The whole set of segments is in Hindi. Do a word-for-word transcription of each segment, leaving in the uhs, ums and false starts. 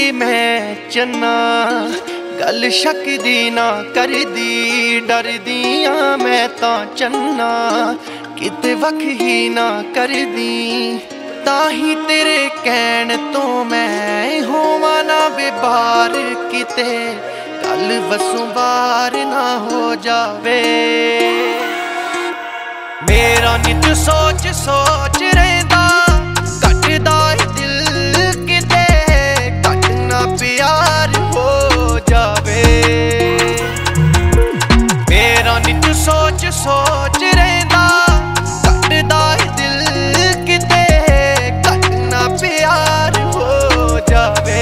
दी मैं चन्ना, गल शक दी ना कर दी, डर दिया मैं तां चन्ना, किते वख ही ना कर दी। ताही तेरे कहण तो मैं होवां ना बेबार, किते गल वसों बार ना हो जावे। मेरा नित सोच सोच रहिंदा कटदा दिल, किते कट ना प्यार हो जावे। मेरा नित सोच सोच रहिंदा कटदा दिल, किते कट ना प्यार हो जावे।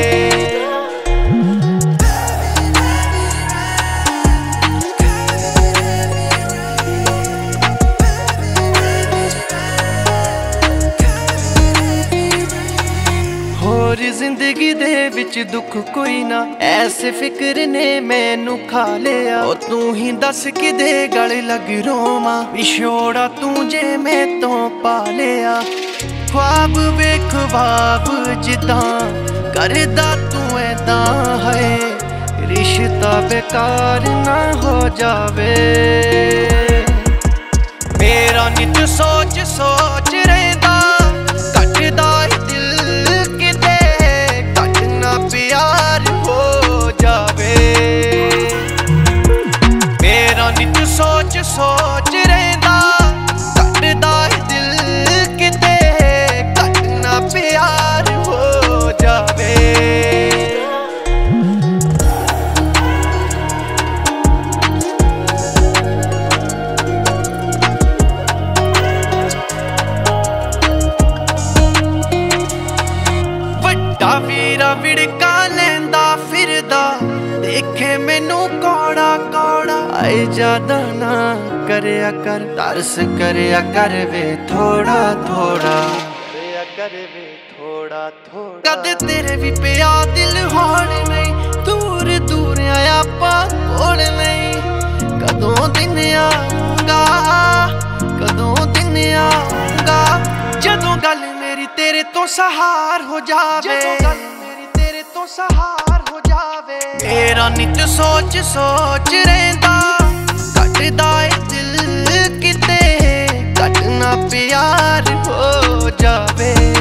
होर जिंदगी दे विच दुख कोई ना, ऐसे फिक्र ने मैनू खा लिया। ओ तू ही दस किदे गल लग रोवां, विछोड़ा तू जे मैं तो पा लिया। ख्वाब वे ख्वाब जिद्दां करदा तू ऐदां है, रिश्ता बेकार ना हो जावे। मेरा नित सोच सोच रहिंदा कटदा दिल, किते कट ना प्यार हो जावे। मेरा नित सोच सोच रहिंदा कटदा दिल, किते कट ना प्यार हो जावे। वीरा विड़का लैंदा फिरदा देखे मैनू कौड़ा कौड़ा, आए ज्यादा ना करया कर, तरस करया कर वे थोड़ा थोड़ा, करया कर वे थोड़ा थोड़ा। कद तेरे भी पिया दिल होड़ नहीं, दूर दूर आया पा कोल नहीं। कदों दिन आऊंगा कदों दिन आऊंगा, जदों गल मेरी तेरे तो सहार हो जावे, मेरी तेरे तो सहार हो जावे। मेरा नित सोच सोच रहिंदा कटदा दिल, किते कट ना प्यार हो जावे।